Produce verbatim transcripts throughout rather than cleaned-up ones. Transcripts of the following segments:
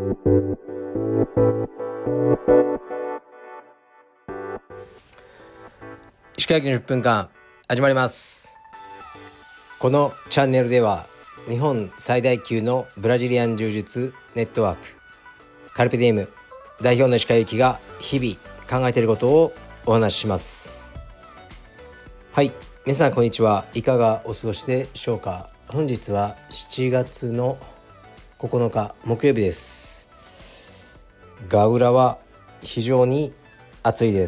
石川駅のじゅっぷんかん始まります。このチャンネルでは日本最大級のブラジリアン柔術ネットワークカルペディエム代表の石川駅が日々考えていることをお話しします。はい、皆さんこんにちは。いかがお過ごしでしょうか。本日はしちがつのここのか木曜日です。ガウラは非常に暑いです。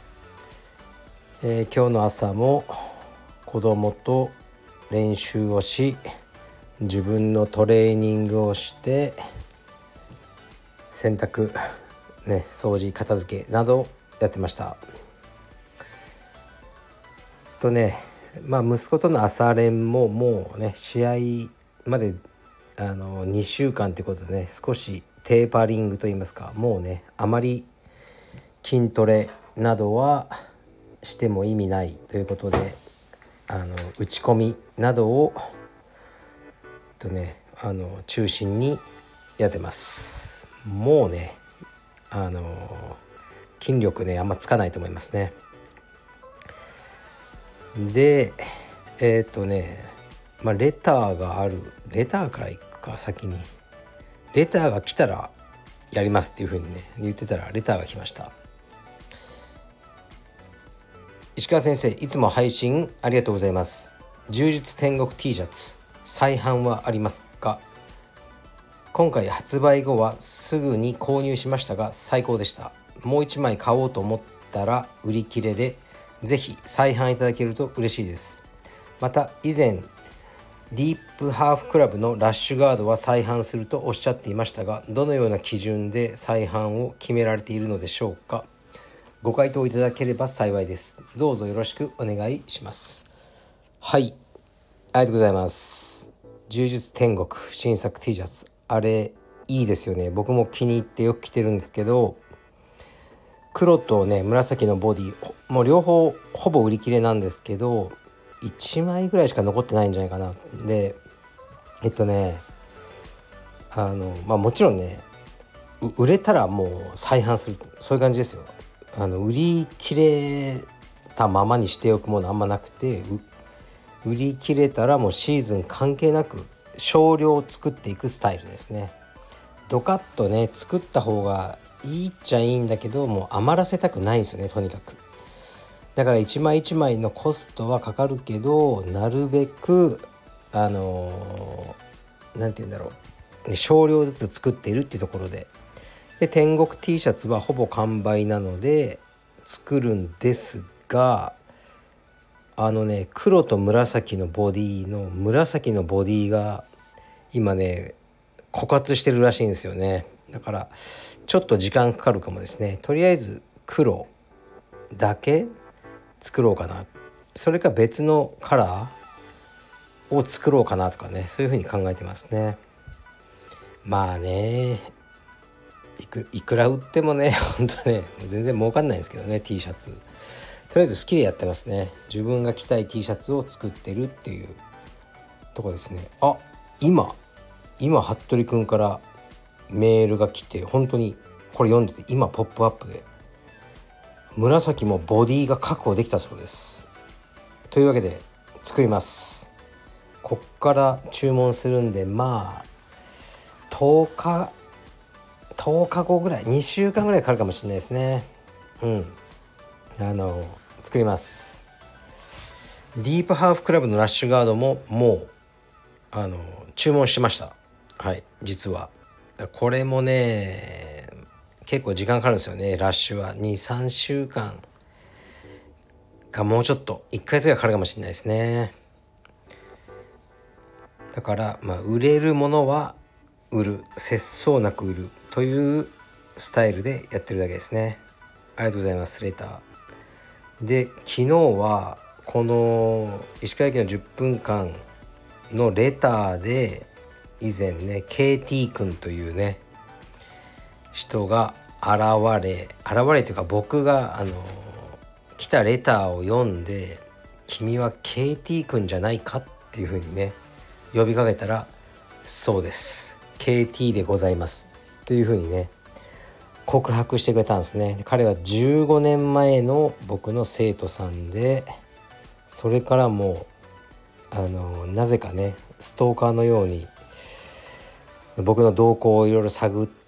えー、今日の朝も子供と練習をし、自分のトレーニングをして、洗濯、ね、掃除片付けなどやってました。とねまあ息子との朝練ももうね試合まであのにしゅうかんということでね、少しテーパリングといいますか、もうねあまり筋トレなどはしても意味ないということで、あの打ち込みなどをとねあの中心にやってます。もうねあの筋力ねあんまつかないと思いますね。でえっ、ー、とねまあレターがあるレターからいくか。先にレターが来たらやりますっていう風にね言ってたらレターが来ました。石川先生、いつも配信ありがとうございます。柔術天国 T シャツ再販はありますか？今回発売後はすぐに購入しましたが最高でした。もういちまい買おうと思ったら売り切れで、ぜひ再販いただけると嬉しいです。また以前ディープハーフクラブのラッシュガードは再販するとおっしゃっていましたが、どのような基準で再販を決められているのでしょうか？ご回答いただければ幸いです。どうぞよろしくお願いします。はい、ありがとうございます。柔術天国新作 T シャツ、あれいいですよね。僕も気に入ってよく着てるんですけど、黒とね紫のボディもう両方ほぼ売り切れなんですけど、いちまいぐらいしか残ってないんじゃないかな。でえっとねあのまあもちろんね売れたらもう再販する、そういう感じですよ。あの売り切れたままにしておくものあんまなくて、売り切れたらもうシーズン関係なく少量作っていくスタイルですね。ドカッとね作った方がいいっちゃいいんだけど、もう余らせたくないんですよね、とにかく。だから一枚一枚のコストはかかるけど、なるべくあのー、なんて言うんだろう、少量ずつ作っているっていうところで、で天国 T シャツはほぼ完売なので作るんですが、あのね黒と紫のボディの紫のボディが今ね枯渇してるらしいんですよね。だからちょっと時間かかるかもですね。とりあえず黒だけ作ろうかな、それか別のカラーを作ろうかなとかね、そういう風に考えてますね。まあねいく, いくら売ってもね本当ね全然儲かんないんですけどね。 T シャツとりあえず好きでやってますね。自分が着たい T シャツを作ってるっていうとこですね。あ、今今服部くんからメールが来て、本当にこれ読んでて今ポップアップで紫もボディが確保できたそうです。というわけで作ります。こっから注文するんで、まあとおかとおかごぐらい、にしゅうかんぐらいかかるかもしれないですね。うんあの作ります。ディープハーフクラブのラッシュガードももうあの注文しました。はい、実はこれもね結構時間かかるんですよね。ラッシュはにさんしゅうかんか、もうちょっといっかげつぐらいかかるかもしれないですね。だからまあ売れるものは売る、節操なく売るというスタイルでやってるだけですね。ありがとうございます。レターで、昨日はこの石川駅のじゅっぷんかんのレターで以前ね ケーティー 君というね人が現れ現れというか、僕があの来たレターを読んで、君は ケーティー 君じゃないかっていう風にね呼びかけたら、そうですケーティー でございますというふうにね告白してくれたんですね。で彼はじゅうごねんまえの僕の生徒さんで、それからもうあのなぜかねストーカーのように僕の動向をいろいろ探って、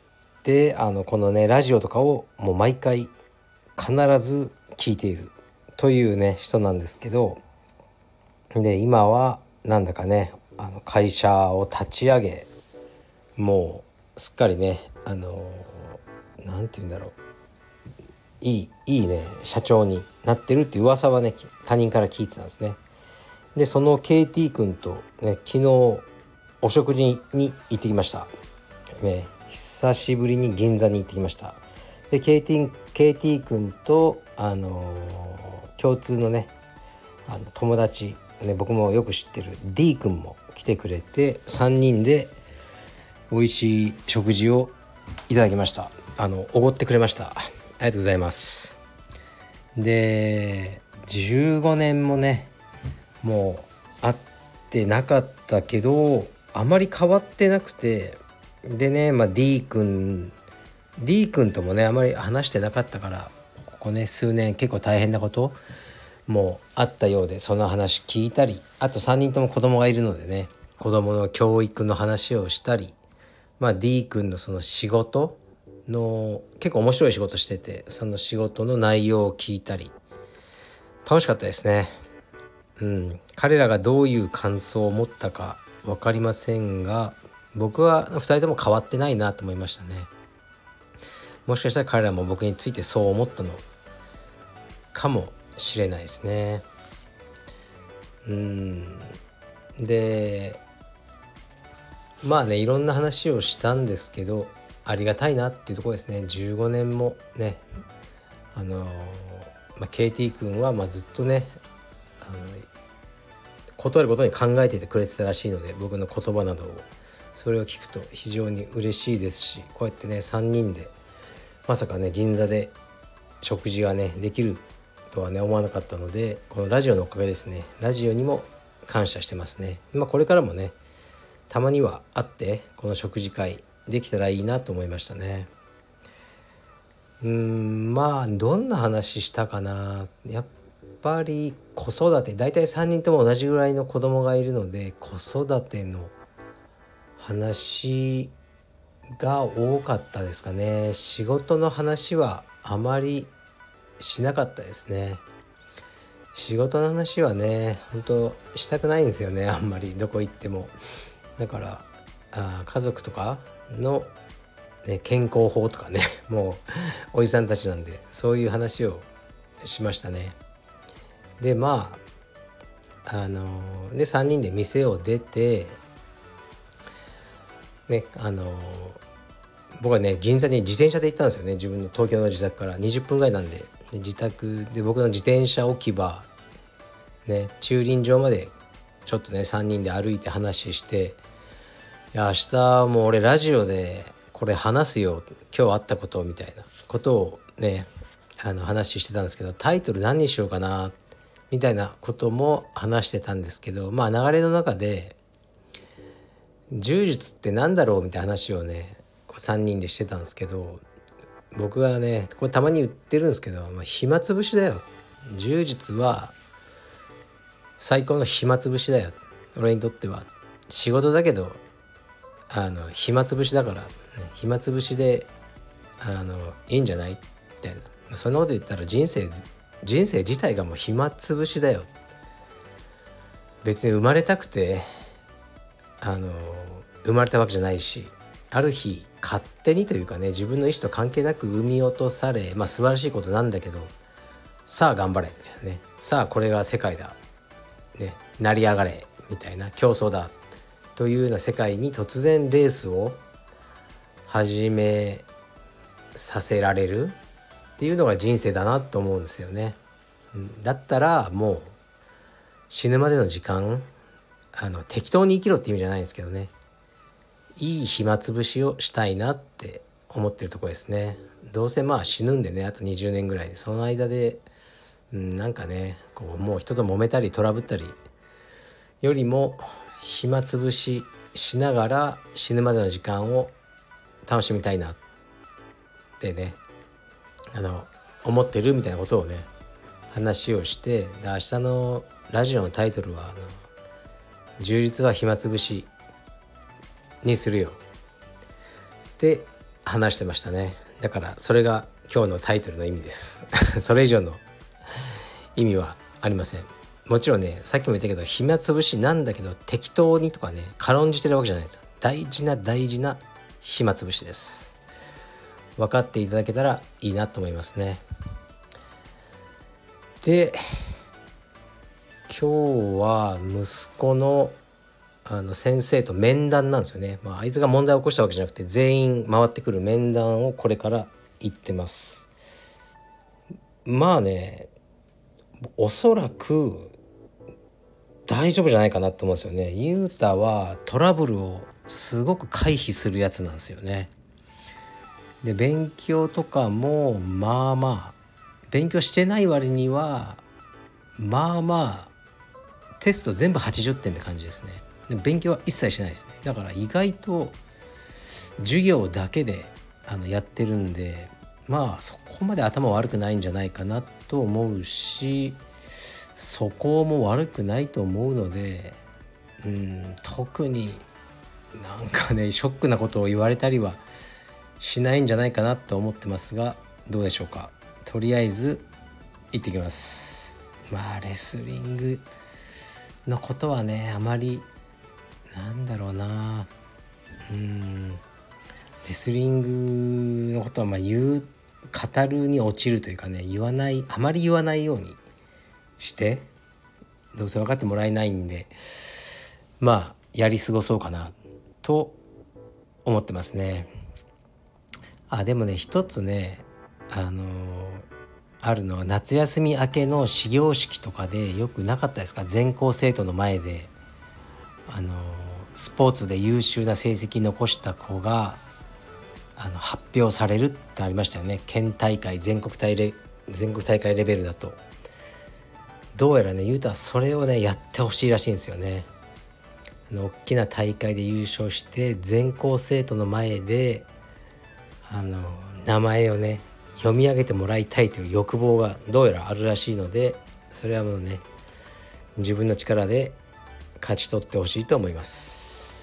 あのこのねラジオとかをもう毎回必ず聞いているというね人なんですけど、で今はなんだかねあの会社を立ち上げ、もうすっかりねあのなんて言うんだろう、いいいいね社長になってるっていう噂はね他人から聞いてたんですね。でその ケーティー 君とね昨日お食事に行ってきました、ね、久しぶりに銀座に行ってきました。で ケーティー, ケーティー 君と、あのー、共通のねあの友達、ね、僕もよく知ってる D 君も来てくれて、さんにんで美味しい食事をいただきました。あのおごってくれました。ありがとうございます。でじゅうごねんもねもう会ってなかったけどあまり変わってなくて、でね、まあ、D 君 D 君ともねあまり話してなかったから、ここね数年結構大変なこともあったようで、その話聞いたり、あとさんにんとも子供がいるのでね子供の教育の話をしたり、まあ D 君のその仕事の結構面白い仕事してて、その仕事の内容を聞いたり楽しかったですね。うん、彼らがどういう感想を持ったか分かりませんが、僕はふたりとも変わってないなと思いましたね。もしかしたら彼らも僕についてそう思ったのかもしれないですね。うんでまあねいろんな話をしたんですけど、ありがたいなっていうところですね。じゅうごねんもねあのーまあ、ケーティー 君はまあずっとねあの断ることに考えていてくれてたらしいので、僕の言葉などをそれを聞くと非常に嬉しいですし、こうやってねさんにんでまさかね銀座で食事がねできるとはね思わなかったので、このラジオのおかげですね。ラジオにも感謝してますね。まあこれからもねたまには会ってこの食事会できたらいいなと思いましたね。うーんまあどんな話したかな。やっぱり子育て、だいたいさんにんとも同じぐらいの子供がいるので子育ての話が多かったですかね。仕事の話はあまりしなかったですね。仕事の話はね本当したくないんですよね、あんまりどこ行っても。だからあ家族とかの、ね、健康法とかねもうおじさんたちなんでそういう話をしましたね。でまああのー、でさんにんで店を出てねあのー、僕はね銀座に自転車で行ったんですよね。自分の東京の自宅からにじゅっぷんぐらいなんで、で自宅で僕の自転車置き場ね駐輪場までちょっとねさんにんで歩いて話して、いや明日もう俺ラジオでこれ話すよ今日あったことみたいなことをねあの話してたんですけど、タイトル何にしようかなみたいなことも話してたんですけど、まあ流れの中で柔術ってなんだろうみたいな話をねさんにんでしてたんですけど、僕はねこれたまに言ってるんですけど、まあ、暇つぶしだよ。柔術は最高の暇つぶしだよ。俺にとっては仕事だけどあの暇つぶしだから、ね、暇つぶしであのいいんじゃないみたいな、そんなこと言ったら人生人生自体がもう暇つぶしだよ。別に生まれたくてあの生まれたわけじゃないし、ある日勝手にというかね自分の意思と関係なく産み落とされ、まあ素晴らしいことなんだけど、さあ頑張れみたいなね、さあこれが世界だ、ね、成り上がれみたいな競争だというような世界に突然レースを始めさせられるっていうのが人生だなと思うんですよね。だったらもう死ぬまでの時間あの適当に生きろって意味じゃないんですけどね、いい暇つぶしをしたいなって思ってるところですね。どうせまあ死ぬんでねあとにじゅうねんぐらいで、その間で、うん、なんかねこうもう人と揉めたりトラブったりよりも暇つぶししながら死ぬまでの時間を楽しみたいなってねあの思ってるみたいなことをね話をして、で明日のラジオのタイトルはあの充実は暇つぶしにするよって話してましたね。だからそれが今日のタイトルの意味ですそれ以上の意味はありません。もちろんね、さっきも言ったけど暇つぶしなんだけど、適当にとかね軽んじてるわけじゃないですよ。大事な大事な暇つぶしです。分かっていただけたらいいなと思いますね。で、今日は息子のあの先生と面談なんですよね。まあ、あいつが問題を起こしたわけじゃなくて全員回ってくる面談をこれから行ってます。まあね、おそらく大丈夫じゃないかなと思うんですよね。ゆうたはトラブルをすごく回避するやつなんですよね。で、勉強とかもまあまあ勉強してない割にはまあまあテスト全部はちじゅってんって感じですね。で勉強は一切しないですね。だから意外と授業だけであのやってるんで、まあそこまで頭悪くないんじゃないかなと思うし、そこも悪くないと思うので、うん、特になんかねショックなことを言われたりはしないんじゃないかなと思ってますが、どうでしょうか。とりあえず行ってきます。まあレスリングのことはねあまりなんだろうなうんレスリングのことはまあ言う語るに落ちるというかね、言わないあまり言わないようにして、どうせ分かってもらえないんで、まあやり過ごそうかなと思ってますね。あ、でもね一つねあのー、あるのは夏休み明けの始業式とかでよくなかったですか。全校生徒の前であのー、スポーツで優秀な成績残した子があの発表されるってありましたよね。県大会全国大レ全国大会レベルだと。どうやらねゆうたはそれをねやってほしいらしいんですよね。あの大きな大会で優勝して全校生徒の前であの名前をね読み上げてもらいたいという欲望がどうやらあるらしいので、それはもうね自分の力で勝ち取ってほしいと思います。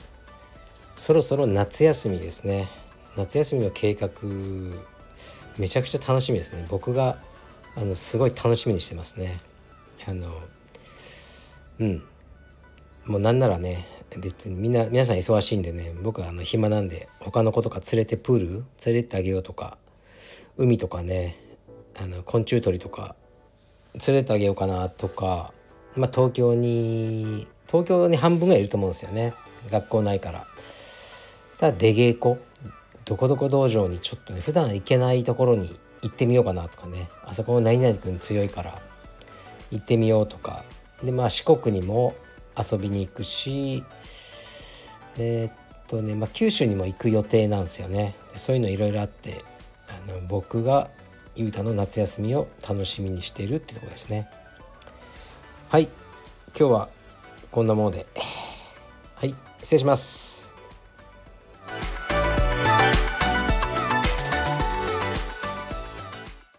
そろそろ夏休みですね。夏休みの計画めちゃくちゃ楽しみですね。僕があのすごい楽しみにしてますね。あのうんもうなんならね別にみんな皆さん忙しいんでね、僕はあの暇なんで他の子とか連れてプール連れてってあげようとか、海とかねあの昆虫取りとか連れてってあげようかなとか、まあ東京に東京に半分ぐらいいると思うんですよね、学校ないから。ただ出稽古どこどこ道場にちょっとね普段行けないところに行ってみようかなとかね、あそこの何々くん強いから行ってみようとかで、まあ四国にも遊びに行くし、えー、っとね、まあ、九州にも行く予定なんですよね。でそういうのいろいろあってあの僕がゆうたの夏休みを楽しみにしているってところですね。はい、今日はこんなものではい失礼します。